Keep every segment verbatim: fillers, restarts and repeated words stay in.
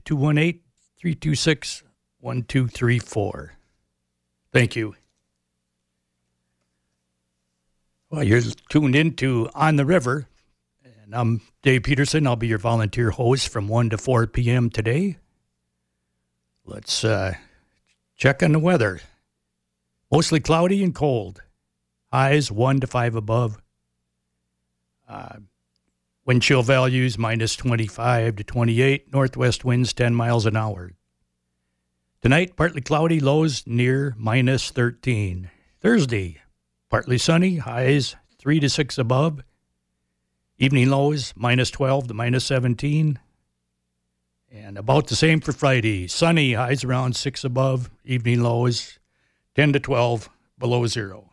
two one eight, three two six, one two three four. Thank you. Well, you're tuned into On the River, and I'm Dave Peterson. I'll be your volunteer host from one to four p.m. today. Let's uh, check on the weather. Mostly cloudy and cold. Highs one to five above. Uh, wind chill values minus twenty-five to twenty-eight. Northwest winds ten miles an hour. Tonight, partly cloudy, lows near minus thirteen. Thursday, partly sunny, highs three to six above. Evening lows minus twelve to minus seventeen. And about the same for Friday. Sunny, highs around six above. Evening lows ten to twelve below zero.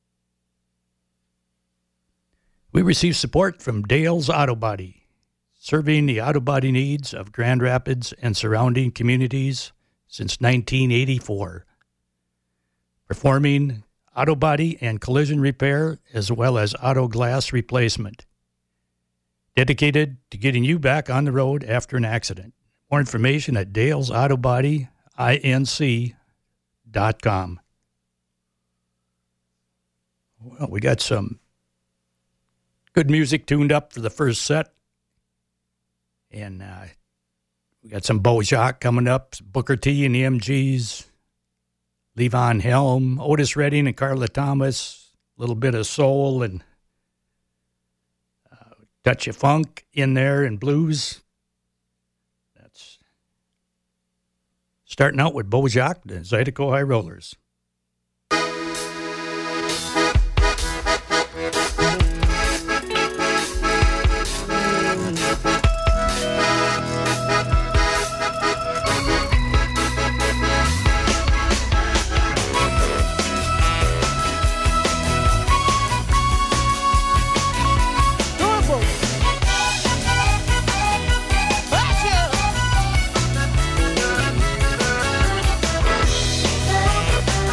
We receive support from Dale's Auto Body, serving the auto body needs of Grand Rapids and surrounding communities since nineteen eighty-four. Performing auto body and collision repair as well as auto glass replacement. Dedicated to getting you back on the road after an accident. More information at dales auto body inc dot com. Well, we got some good music tuned up for the first set. And uh, we got some Beau Jocque coming up, Booker T and the M Gs, Levon Helm, Otis Redding and Carla Thomas, a little bit of soul and uh, touch of funk in there and blues. That's starting out with Beau Jocque, the Zydeco High Rollers. Watch out!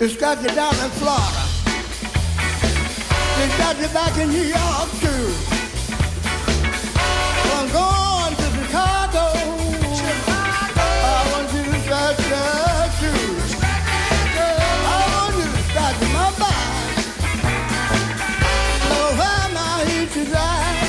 It's got you down in Florida. It's got you back in New York too. Well, I'm going to Chicago. Chicago. I want you to start there too. I want you to start my back. So where my heat is at.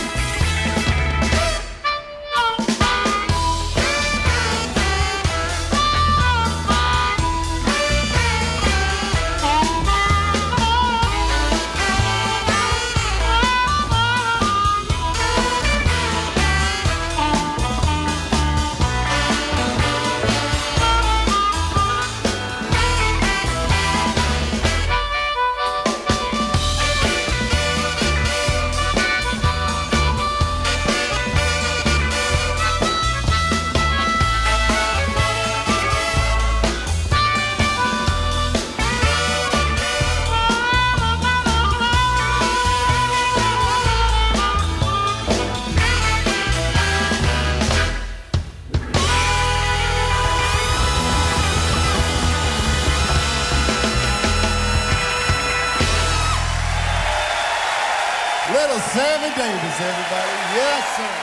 Sammy Davis, everybody. Yes, sir.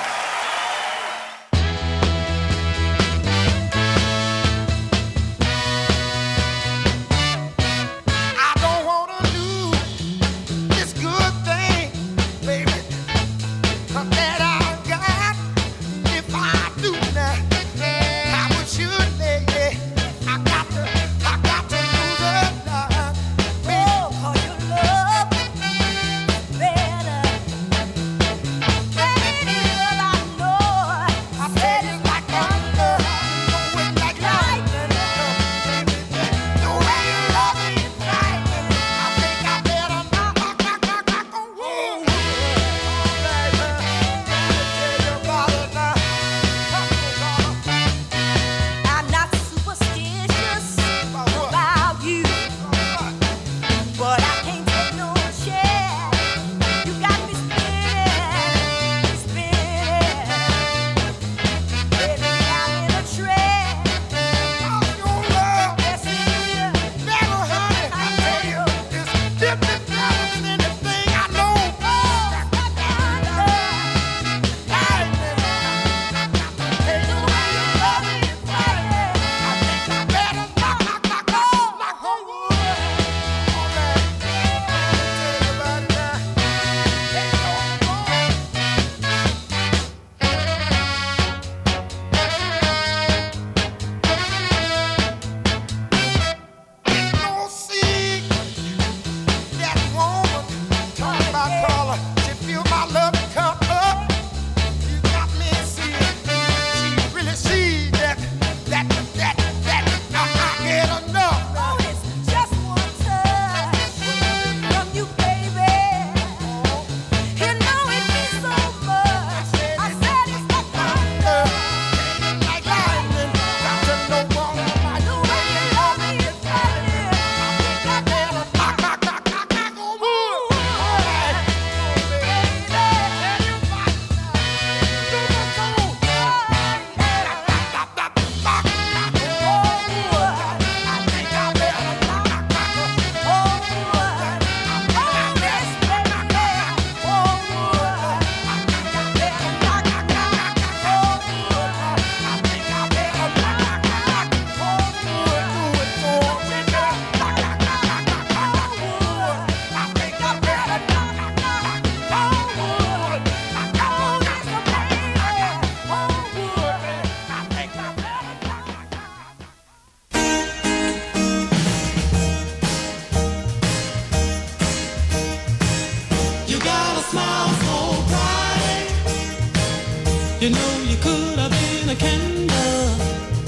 You know you could have been a candle.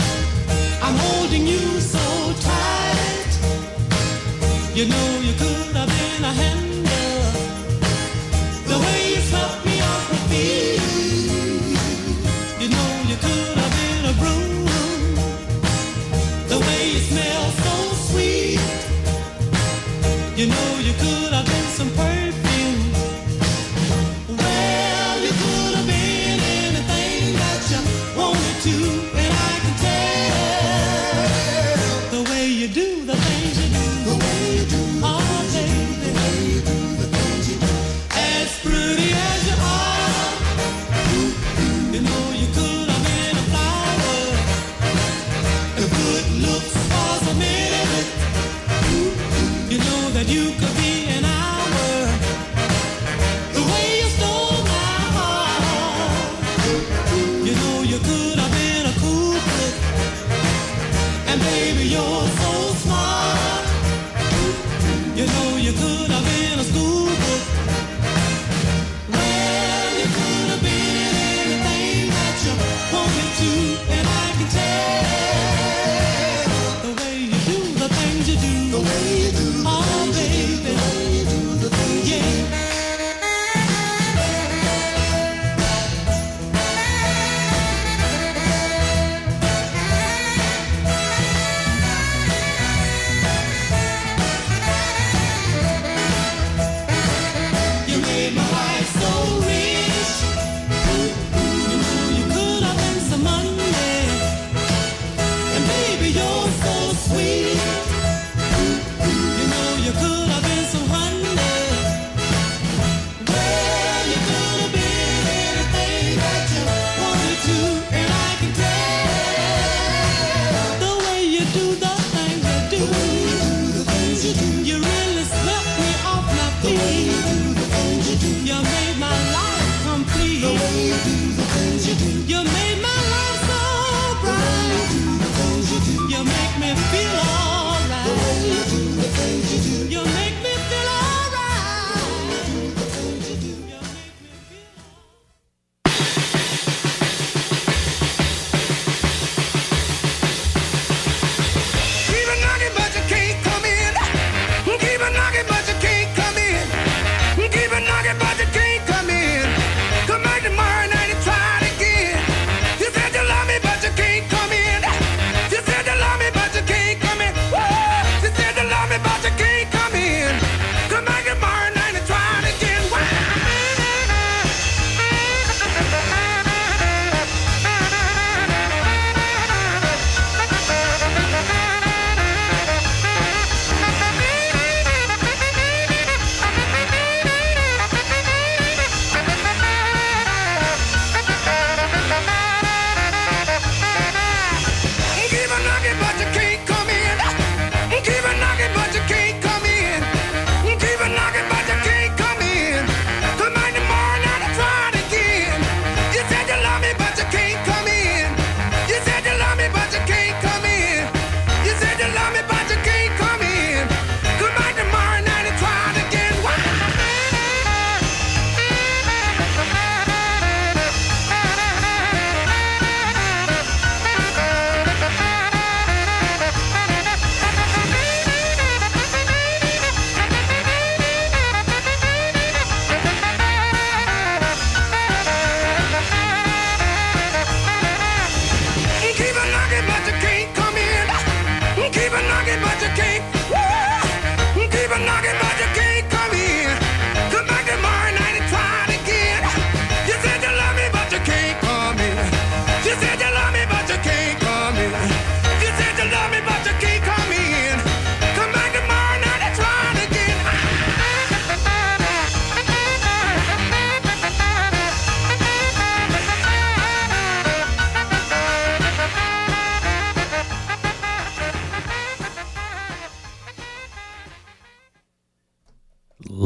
I'm holding you so tight. You know you could have been a handle. The way you swept me off my feet. You know you could have been a broom. The way you smell so sweet. You know you could have been some perfume. Well, you could have been anything that you wanted to, and I can tell the way you do the things you do. The way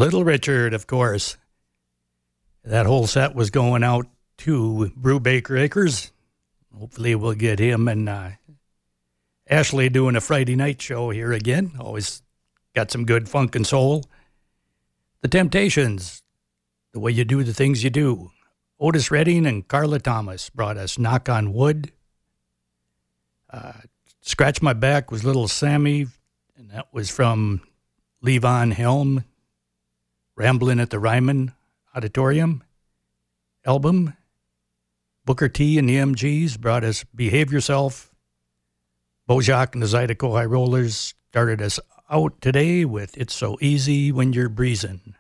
Little Richard, of course. That whole set was going out to Brubaker Acres. Hopefully we'll get him and uh, Ashley doing a Friday night show here again. Always got some good funk and soul. The Temptations, The Way You Do the Things You Do. Otis Redding and Carla Thomas brought us Knock on Wood. Uh, Scratch My Back was Little Sammy, and that was from Levon Helm, Ramblin' at the Ryman Auditorium album. Booker T and the M Gs brought us Behave Yourself. Bojack and the Zydeco High Rollers started us out today with It's So Easy When You're Breezin'.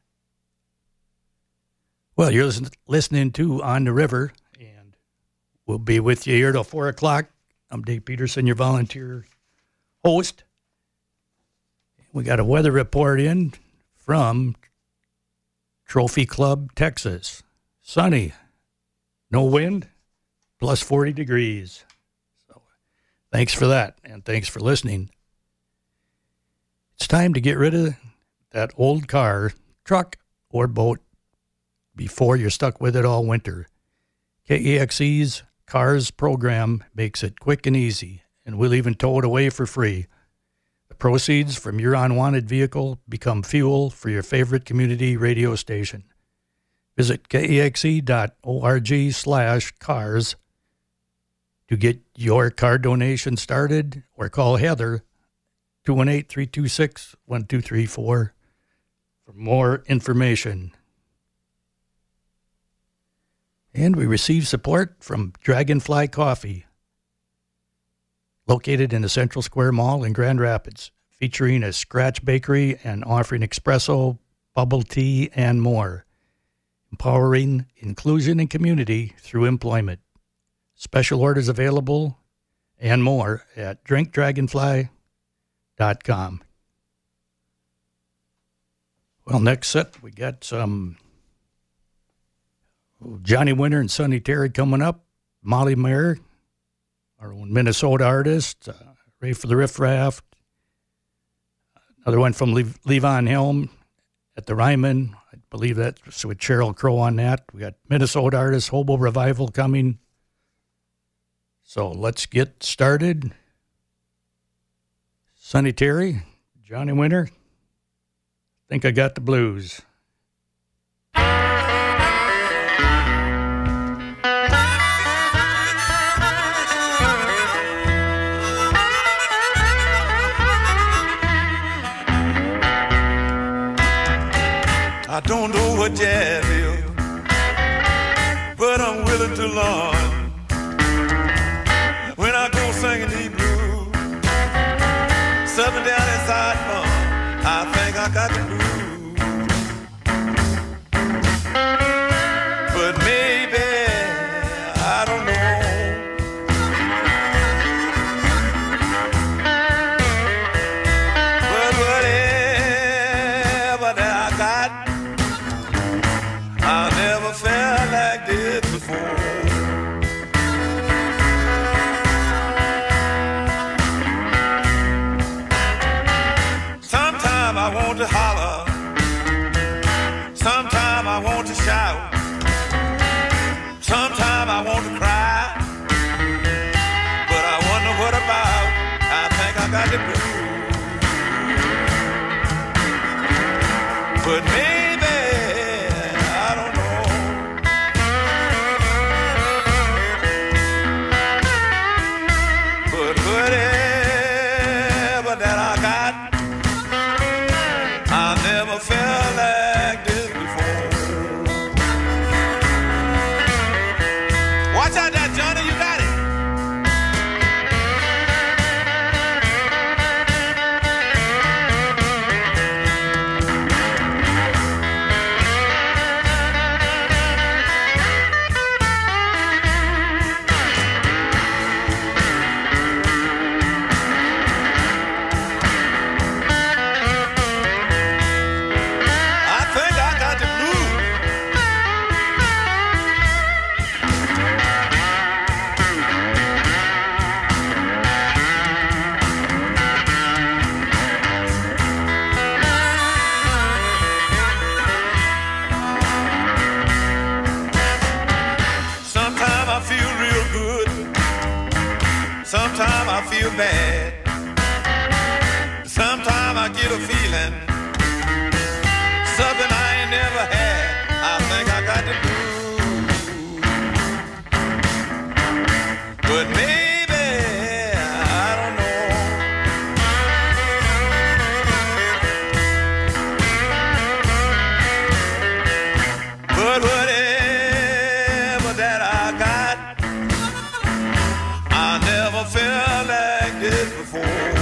Well, you're listening to On the River, and we'll be with you here till four o'clock. I'm Dave Peterson, your volunteer host. We got a weather report in from Trophy Club, Texas. Sunny, no wind, plus forty degrees. So thanks for that, and thanks for listening. It's time to get rid of that old car, truck, or boat before you're stuck with it all winter. K E X E's Cars program makes it quick and easy, and we'll even tow it away for free. The proceeds from your unwanted vehicle become fuel for your favorite community radio station. Visit kexe.org slash cars to get your car donation started, or call Heather, two one eight, three two six, one two three four, for more information. And we receive support from Dragonfly Coffee, located in the Central Square Mall in Grand Rapids, featuring a scratch bakery and offering espresso, bubble tea, and more. Empowering inclusion and community through employment. Special orders available and more at drink dragonfly dot com. Well, next set, we got some Johnny Winter and Sonny Terry coming up. Molly Mayer, our own Minnesota artist. Uh, Ray for the Riff Raff. Another one from Le- Levon Helm at the Ryman. I believe that's with Sheryl Crow on that. We got Minnesota artist Hobo Revival coming. So let's get started. Sonny Terry, Johnny Winter. Think I Got the Blues. I don't know what jazz is, but I'm willing to learn. When I go singing these blues, something down inside me, I think I got the blues. But maybe, I don't know. But whatever that I got, I never felt like this before. Sometimes I want to holler, sometimes I want to shout, sometimes I want to cry, but I wonder what about, I think I got the blues. But maybe felt like this before. Watch out there, Johnny, you got it. Sometimes I feel bad. Sometimes I get a feeling something I ain't never had. I think I got to do. But maybe I don't know. But whatever that I got, I never felt like this before.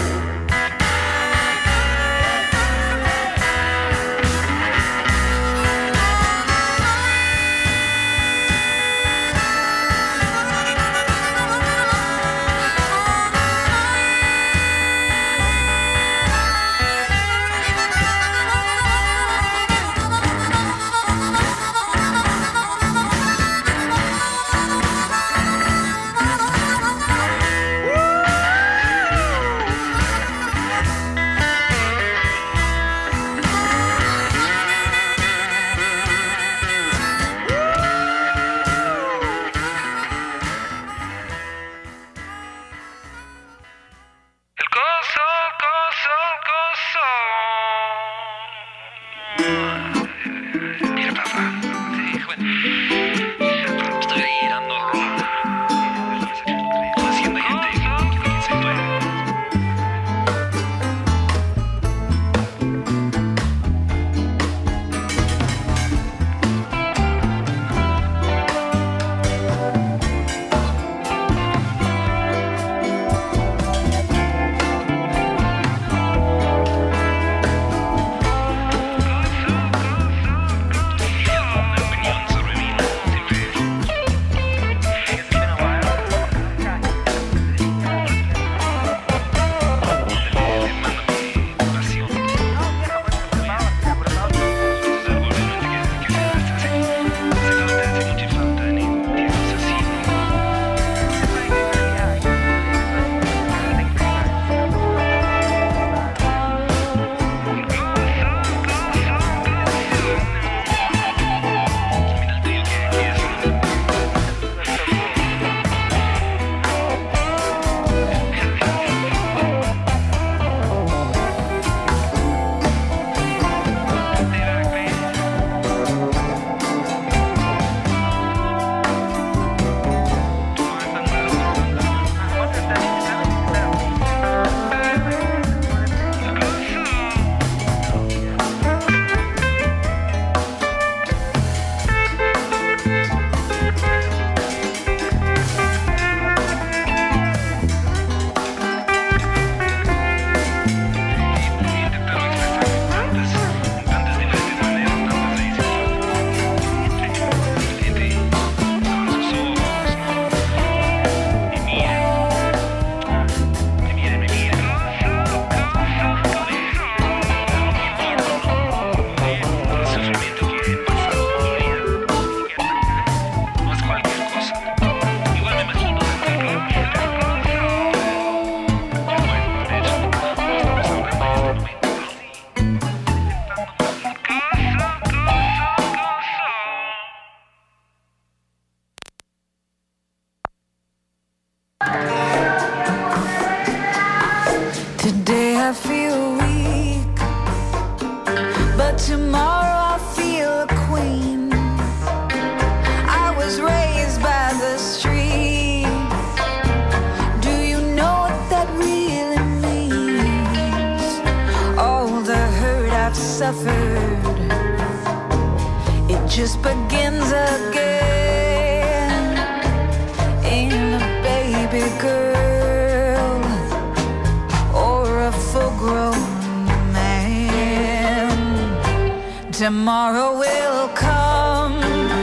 Tomorrow will come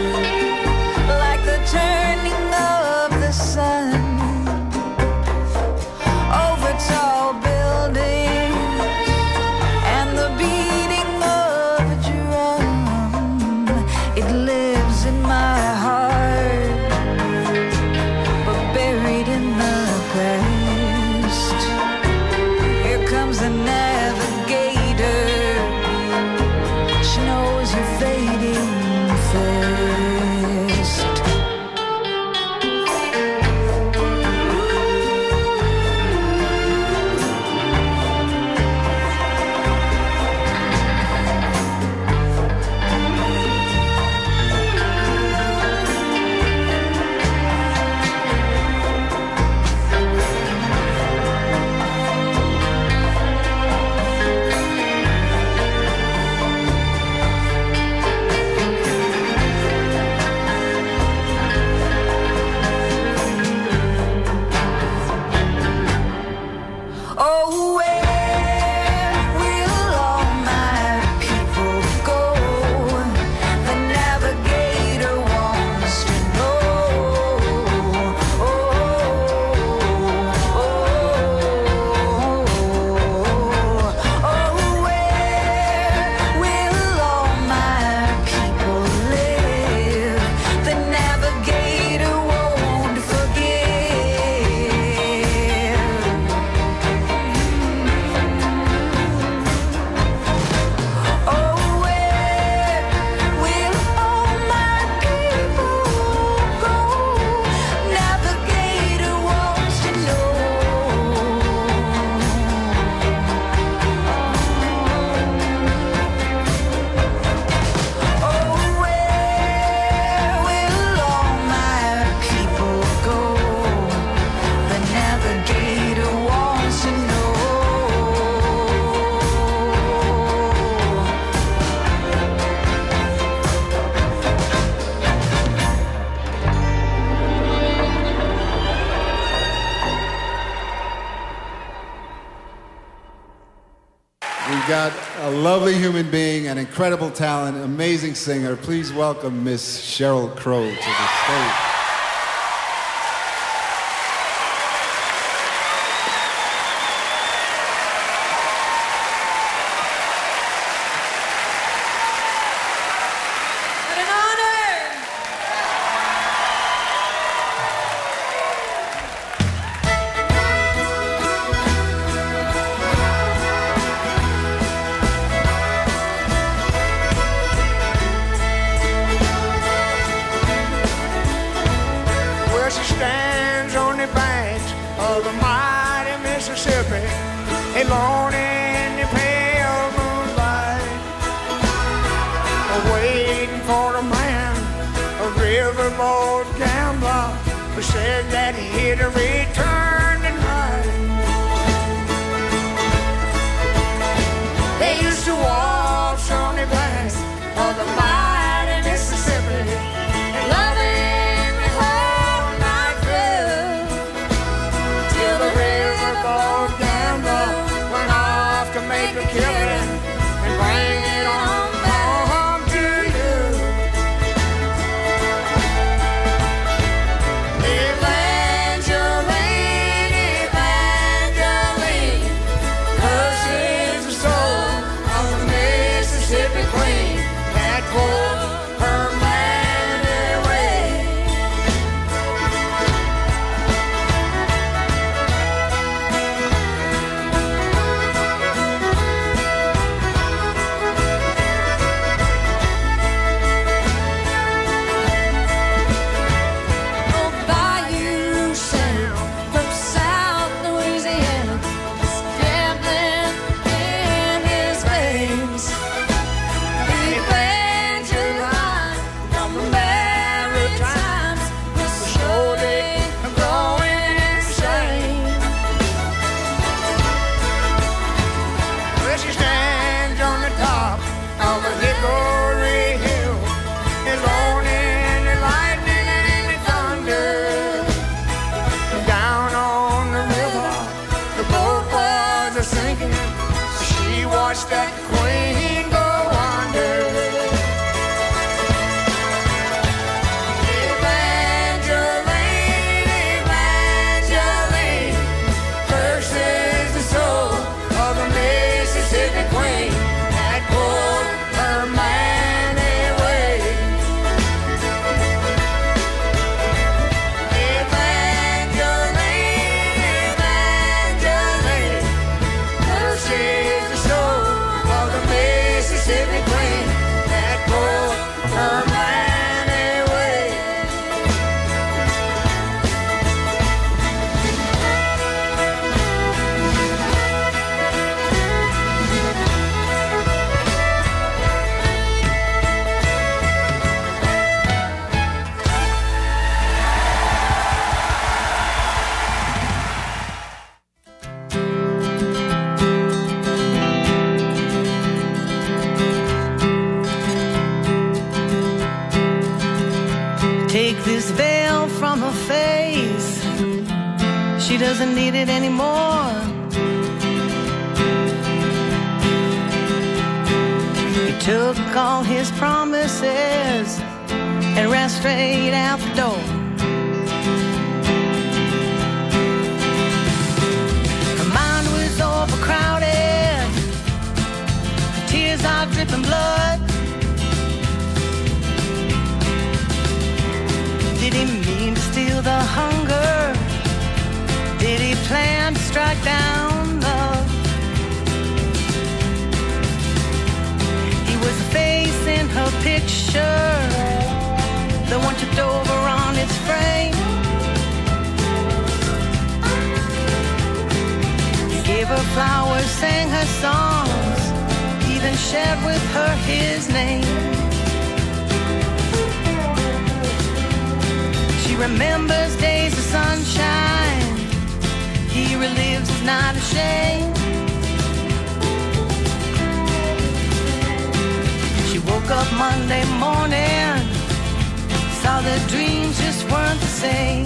like the turning of the sun over tall buildings and the beating of a drum. It lives in my we've got a lovely human being, an incredible talent, amazing singer. Please welcome Miss Sheryl Crow to the stage. Take this veil from her face. She doesn't need it anymore. He took all his promises and ran straight out the door. Her mind was overcrowded, her tears are dripping blood. Did he mean to steal the hunger? Did he plan to strike down love? He was the face in her picture, the one tipped over on its frame. He gave her flowers, sang her songs, even shared with her his name. She remembers days of sunshine, he relives, is not ashamed. She woke up Monday morning, saw that dreams just weren't the same.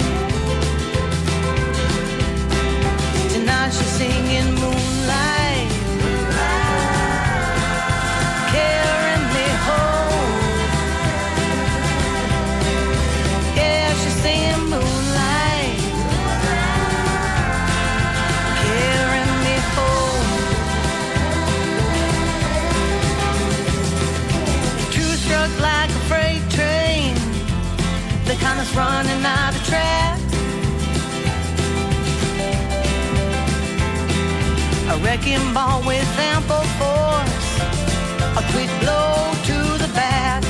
Tonight she's singing moonlight, moonlight. out a trap. A wrecking ball with ample force, a quick blow to the back.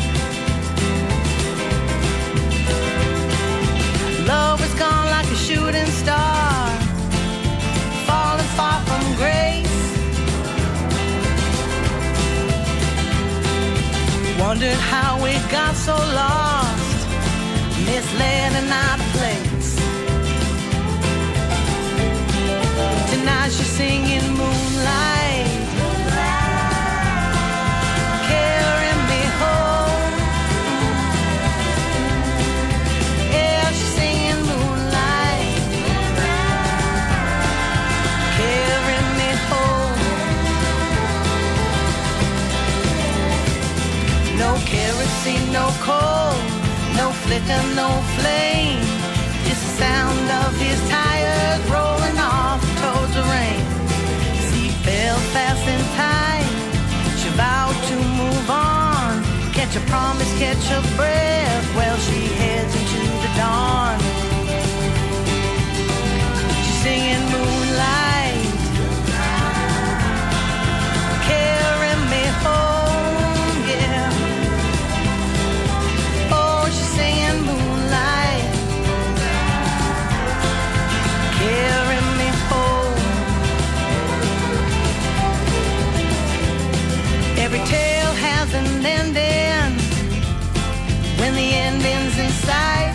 Love was gone like a shooting star, falling far from grace. Wondered how we got so lost, misled and out of place. Tonight she's singing Moonlight, carrying me home. Yeah, she's singing Moonlight, carrying me home. No kerosene, no coal, no flicker, no flame, just the sound of his tires rolling off towards the rain. Seat belt fast and tight, she vowed to move on, catch a promise, catch a breath, well she heads into the dawn. She's singing Moonlight, carrying me home, yeah. Oh, she's singing Moonlight, carry me home. Every tale has an ending, when the ending's in sight.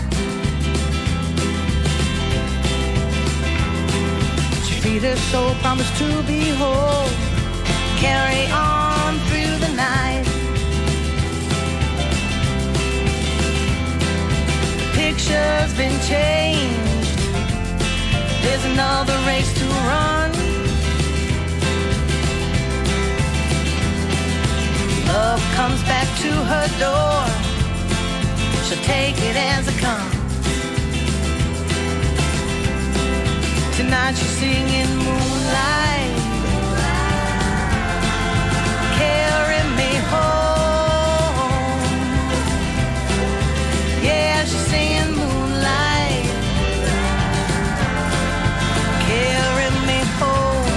She freed her soul, promised to be whole, carry on through the night. Picture's been changed, there's another race to run. Love comes back to her door, she'll take it as it comes. Tonight she's singing Moonlight, carry me home. Yeah, she's singing Moonlight, carry me home.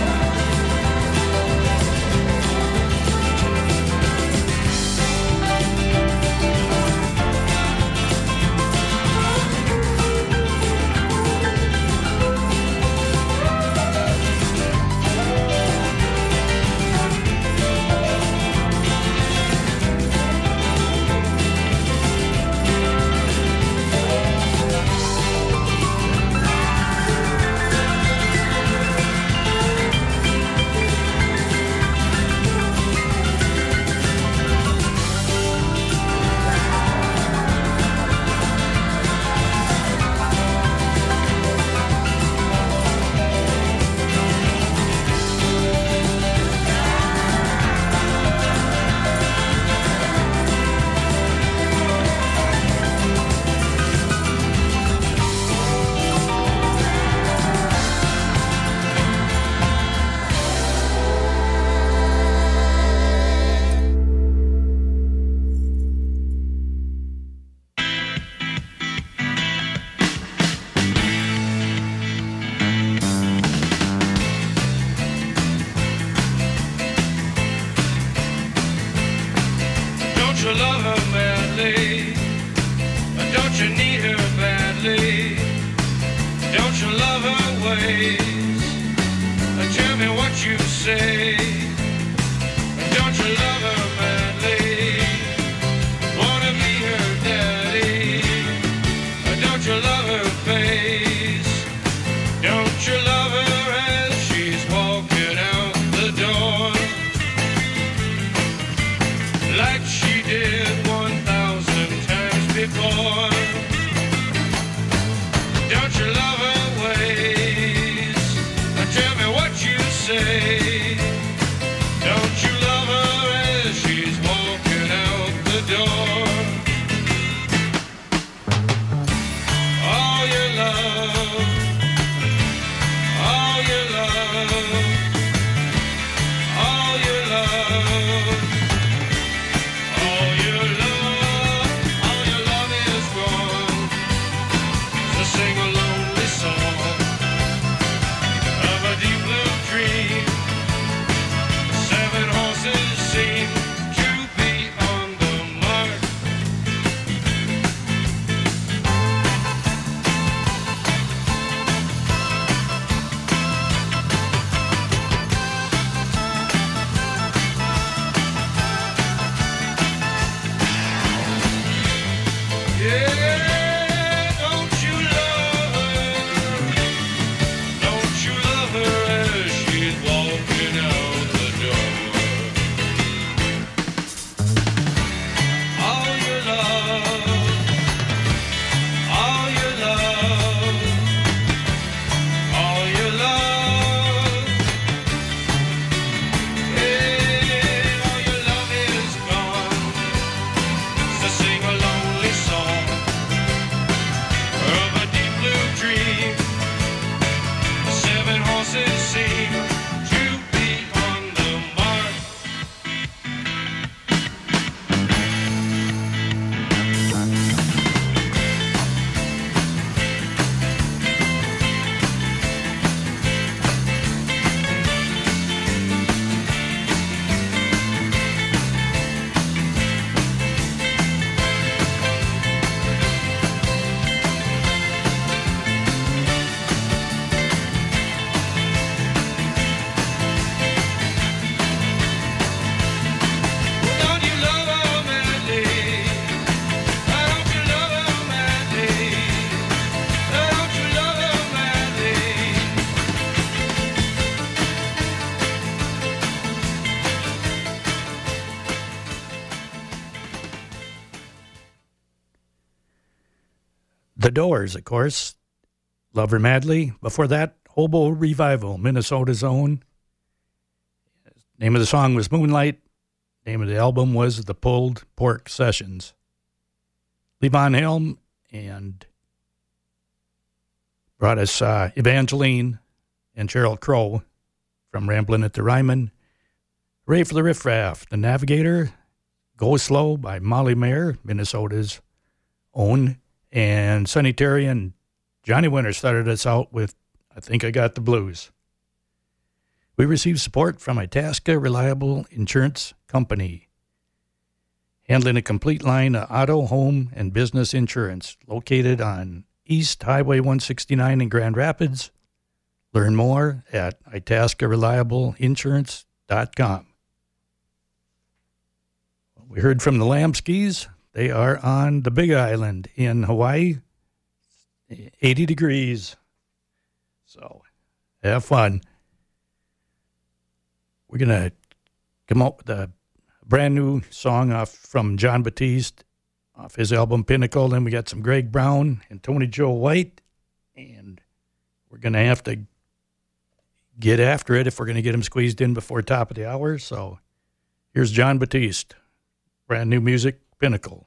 Don't you love her madly? Don't you need her badly? Don't you love her ways? Tell me what you say. Don't you love her madly? Wanna be her daddy? Don't you love her face? Don't you love her as she's walking out the door? Like she did one thousand times before. Don't you love her ways? Tell me what you say. The Doors, of course. Love Her Madly. Before that, Hobo Revival, Minnesota's own. Name of the song was Moonlight. Name of the album was The Pulled Pork Sessions. Levon Helm and brought us uh, Evangeline and Sheryl Crow from Ramblin' at the Ryman. Hooray for the Riff Raff, The Navigator, Go Slow by Molly Mayer, Minnesota's own. And Sonny Terry and Johnny Winter started us out with I Think I Got the Blues. We received support from Itasca Reliable Insurance Company, handling a complete line of auto, home, and business insurance, located on East Highway one sixty-nine in Grand Rapids. Learn more at itasca reliable insurance dot com. We heard from the Lamskis. They are on the Big Island in Hawaii, eighty degrees. So have fun. We're going to come up with a brand new song off from John Batiste off his album Pinnacle. Then we got some Greg Brown and Tony Joe White. And we're going to have to get after it if we're going to get them squeezed in before top of the hour. So here's John Batiste. Brand new music, Pinnacle.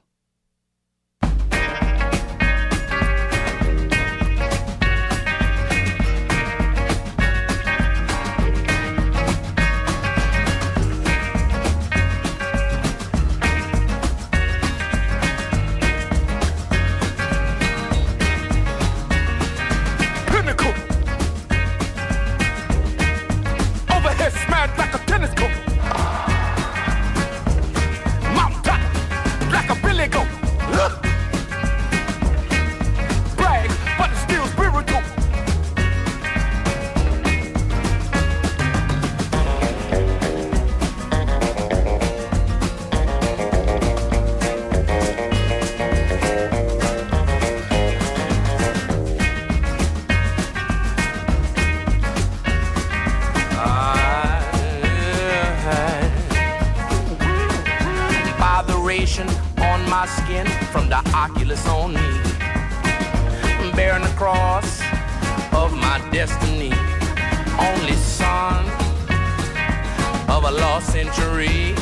On my skin from the oculus on me, bearing the cross of my destiny, only son of a lost century,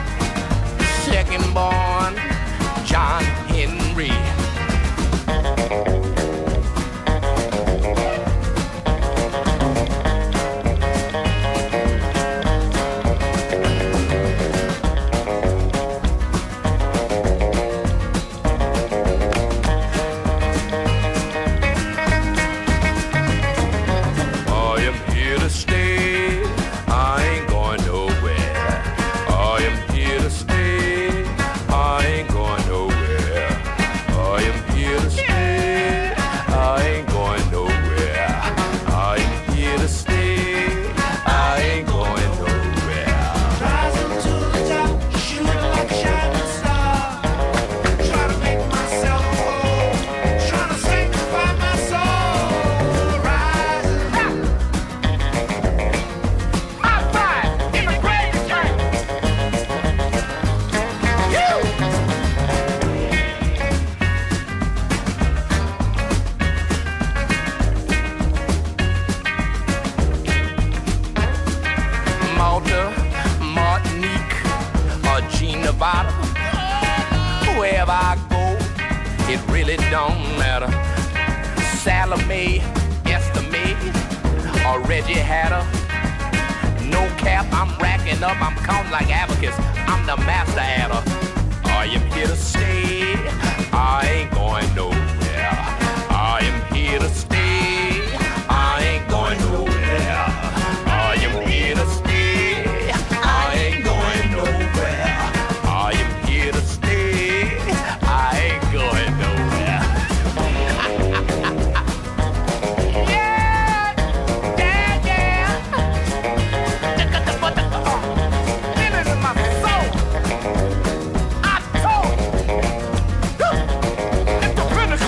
second born John Henry. Finish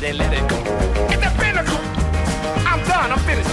they let it go. Get that pinnacle. I'm done. I'm finished.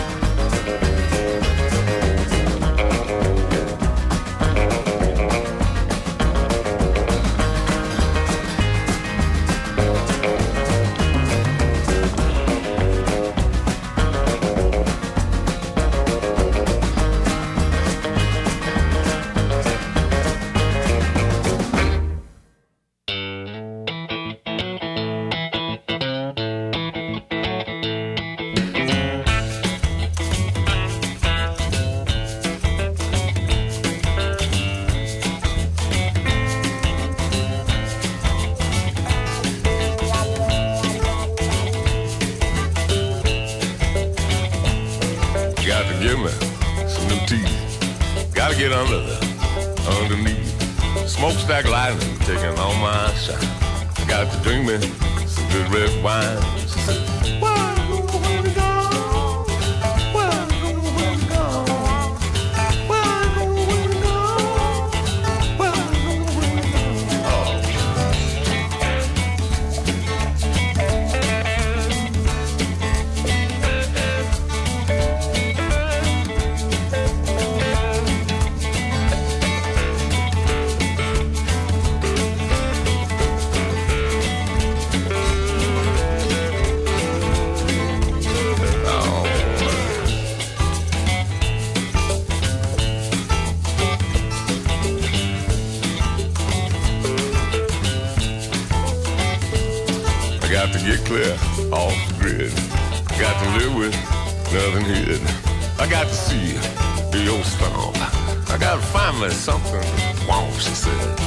Get under the, underneath. Smokestack lightning taking all my shine. I got to drink me some good red wine. She said, where where we go? Where where we go? Where where we go? Where where we go? Oh. Got to get clear off the grid. Got to live with nothing hid. I got to see your stomp. I got to find me something. Wow, she said.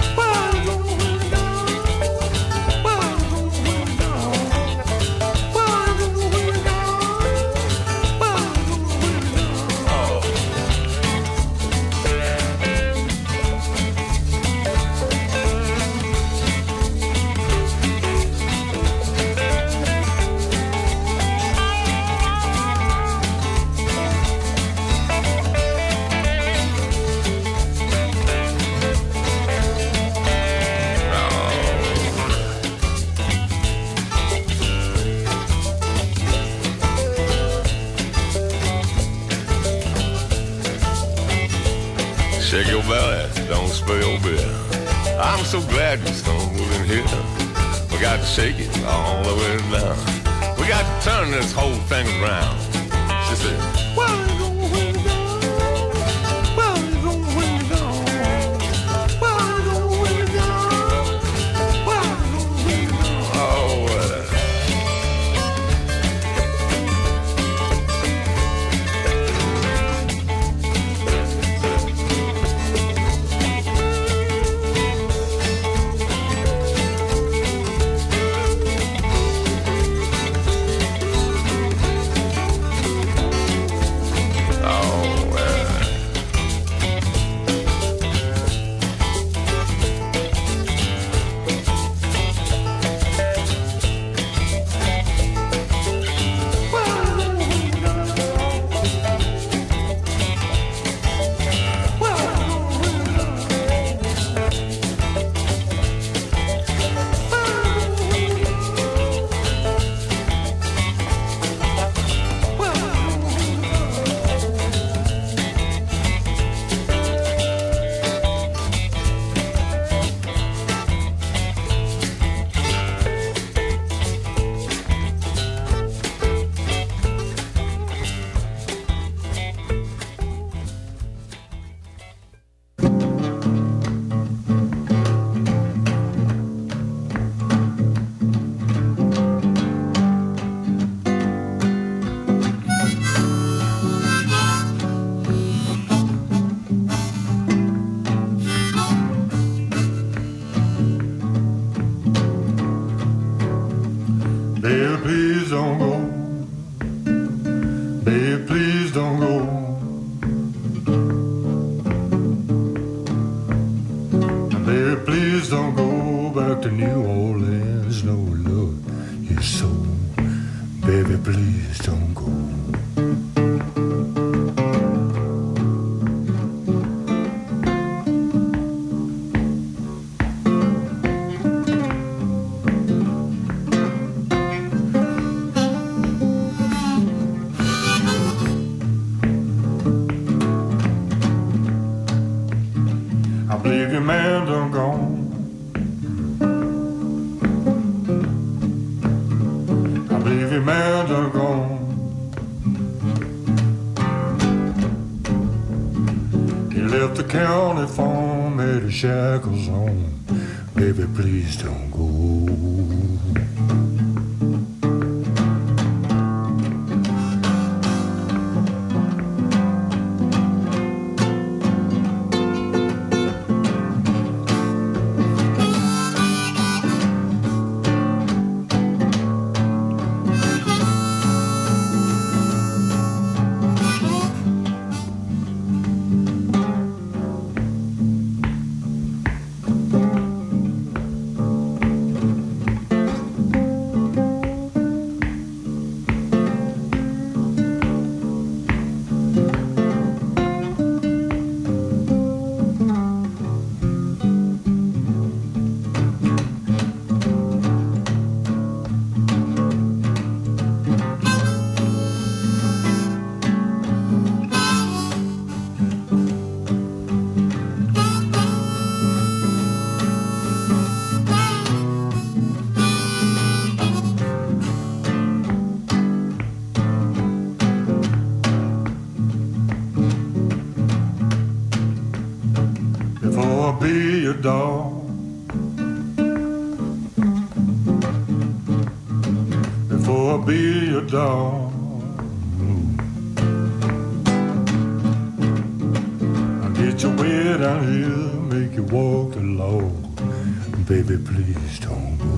Shake your belly, don't spill beer. I'm so glad you stumbled in here. We got to shake it all the way down. We got to turn this whole thing around. She said, where you going when you go? Where you going when you go? Where you going when you go? Where you going when you go? Oh, well. man done gone. I believe your man done gone. He left the county farm, had his shackles on. Baby, please don't go. Be your dog. Before I be your dog, I'll get your way down here, make you walk the log. Baby, please don't go.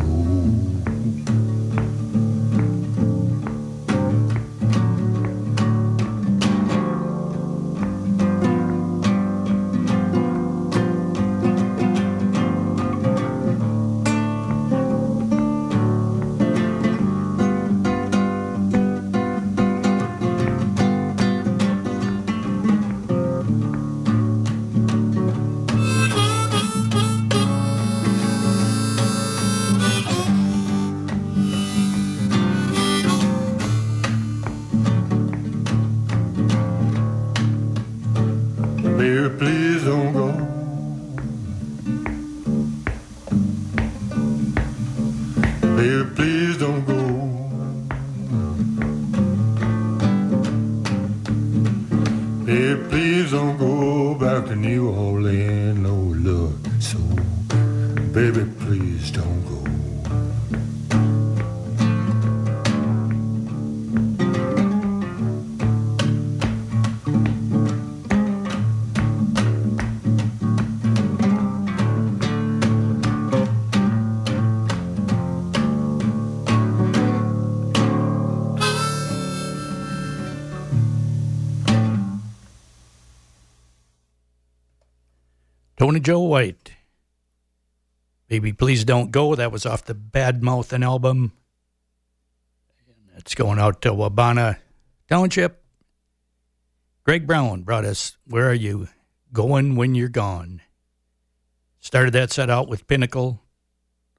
Baby, please don't go. Baby, please don't go. Baby, please don't go back to New Orleans, no love. So, baby, please don't go. Tony Joe White. Baby, Please Don't Go. That was off the Bad Mouthin' album. That's going out to Wabana Township. Greg Brown brought us Where Are You Going When You're Gone. Started that set out with Pinnacle.